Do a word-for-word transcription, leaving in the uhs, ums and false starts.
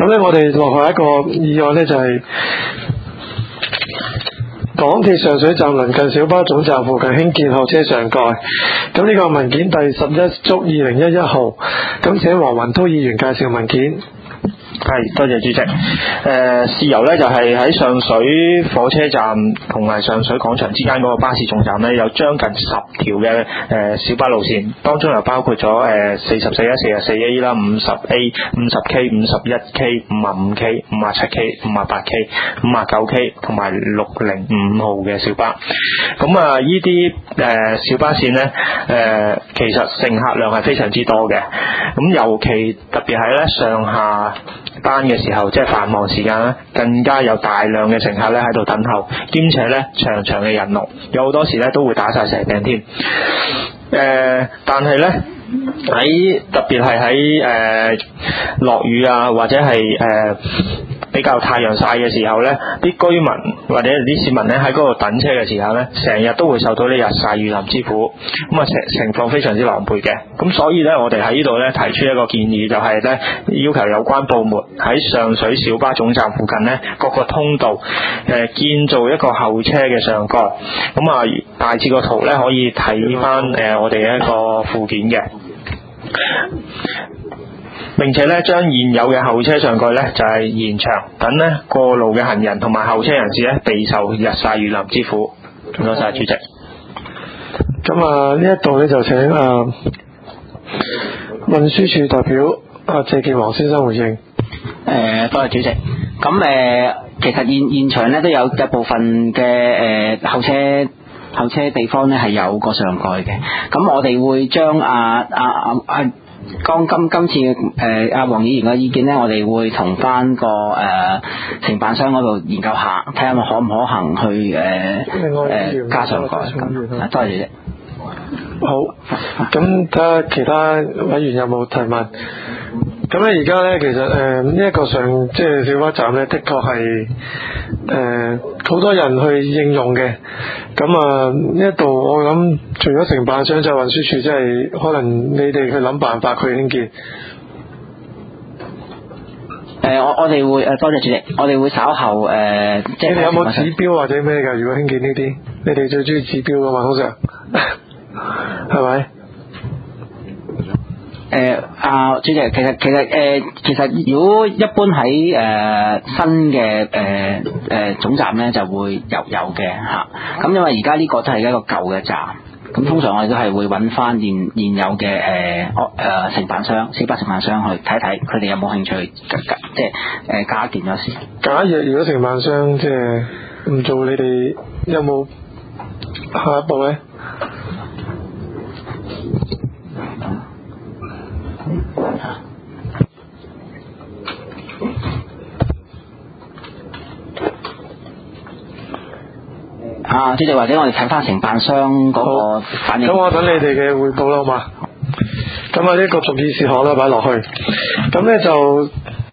咧，我哋落下一個議案咧，就係、是、港鐵上水站鄰近小巴總站附近興建候車上蓋。咁呢個文件第十一觸二零一一號，咁請黃雲濤議員介紹文件。 係，多謝主席。誒、呃，事由咧就係、是、喺上水火車站同埋上水廣場之間嗰個巴士總站咧，有將近十條嘅誒小巴路線，當中又包括咗誒四十四 A、四十四 A 啦、五十 A、五十 K、五十一 K、五十五 K、五十七 K、五十八 K、五十九 K 同埋六零五號嘅小巴。咁啊，呢啲誒小巴線咧，誒、呃、其實乘客量係非常之多嘅。咁尤其特別係咧上下班嘅時候，即係繁忙時間咧，更加有大量嘅乘客咧喺度等候，兼且咧長長嘅人龍，有好多時咧都會打晒蛇餅添。誒、呃，但係咧喺特別係喺誒落雨啊，或者係誒、呃、比較太陽曬嘅時候咧，啲居民或者啲市民咧喺嗰度等車嘅時候咧，成日都會受到呢日曬雨淋之苦，咁啊情情況非常之狼狽嘅。咁所以咧，我哋喺呢度咧提出一個建議，就係咧要求有關部門喺上水小巴總站附近咧各個通道誒、呃、建造一個候車嘅上蓋。咁啊大致個圖咧可以睇翻誒我哋一個附件嘅。並且咧將現有嘅候車上蓋咧就係、是、延長，等咧過路嘅行人同埋候車人士咧備受日曬雨淋之苦。唔該晒主席。 咁啊呢一度咧就請啊運輸署代表啊謝健華先生回應。 誒、呃，多謝主席。咁誒、呃，其實現現場咧都有一部分嘅誒候車候車地方咧係有個上蓋嘅。咁我哋會將啊啊啊啊剛今今次誒阿黃議員嘅意見咧，我哋會同翻個誒、呃、承辦商嗰度研究下，睇下可唔可行去誒誒、呃呃、加上蓋。多謝主席。 好，咁睇下其他委員有冇提問。咁咧而家咧，其實誒呢一個上即係小巴站咧，的確係誒好多人去應用嘅。咁啊呢一度我諗，除咗承辦商就運輸署，即係可能你哋去諗辦法去興建。誒、 呃，我我哋會誒多謝主席，我哋會稍後誒、呃、即係你哋有冇指標或者咩㗎？如果興建呢啲，你哋最中意指標㗎嘛？通常係咪？ 誒啊，主席，其實其實誒、呃，其實如果一般喺誒、呃、新嘅誒誒總站咧，就會有有嘅嚇。咁、啊、因為而家呢個都係一個舊嘅站，咁通常我哋都係會揾翻現現有嘅誒誒承辦商、小巴承辦商去睇睇，佢哋有冇興趣即係誒加建咗先。 假若如果承辦商即係唔做，你哋有冇下一步咧？ 啊，主席，或者我哋睇翻承辦商嗰個反應。 咁我等你哋嘅匯報啦，好嘛？咁啊呢個逐議事項啦，擺落去。咁咧就